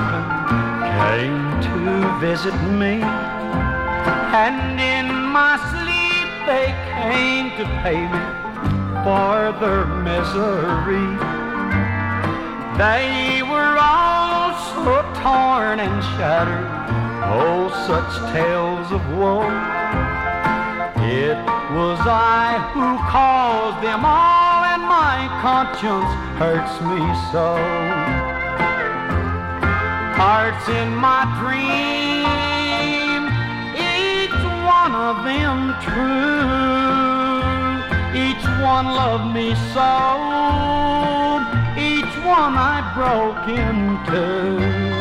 husband came to visit me, and in my sleep they came to pay me for their misery. They were all so torn and shattered, oh, such tales of woe. It was I who caused them all, and my conscience hurts me so. Hearts in my dream, each one of them true, each one loved me so, each one I broke into.